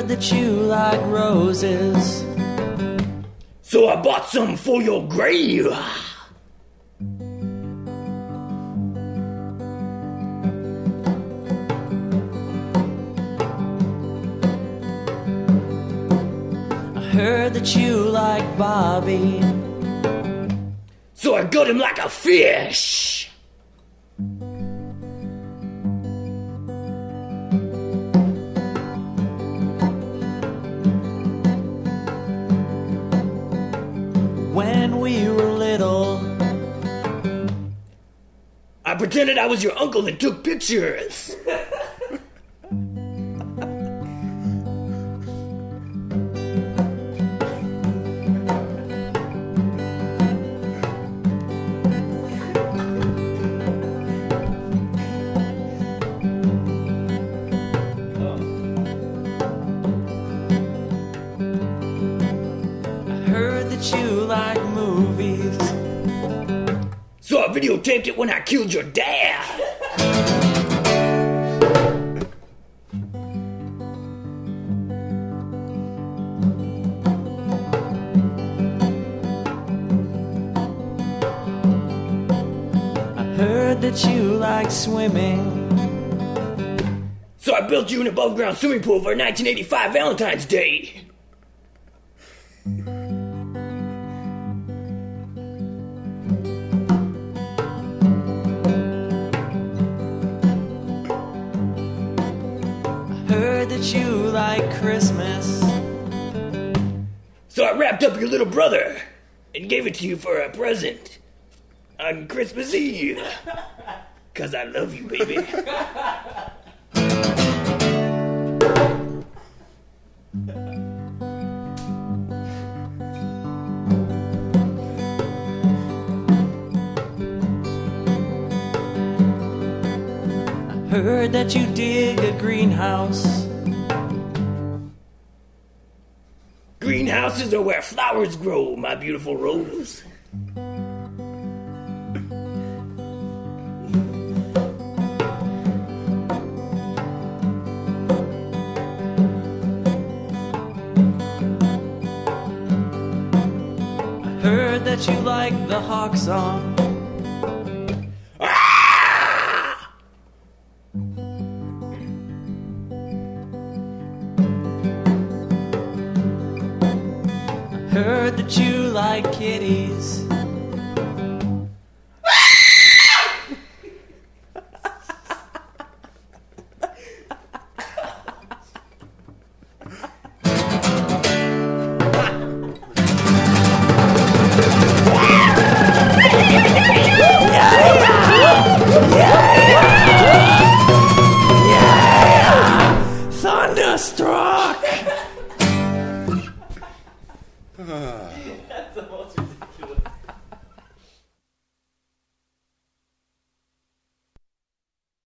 heard that you like roses, so I bought some for your grave. heard that you like Bobby, so I got him like a fish. When we were little, I pretended I was your uncle and took pictures. you like movies, so I videotaped it when I killed your dad. I heard that you like swimming, so I built you an above-ground swimming pool for 1985 Valentine's Day. heard that you like Christmas, so I wrapped up your little brother and gave it to you for a present on Christmas Eve. 'Cause I love you, baby. heard that you dig a greenhouse, Greenhouses are where flowers grow, my beautiful rose. heard that you like the Hawk song, heard that you like kitties, Thunderstruck!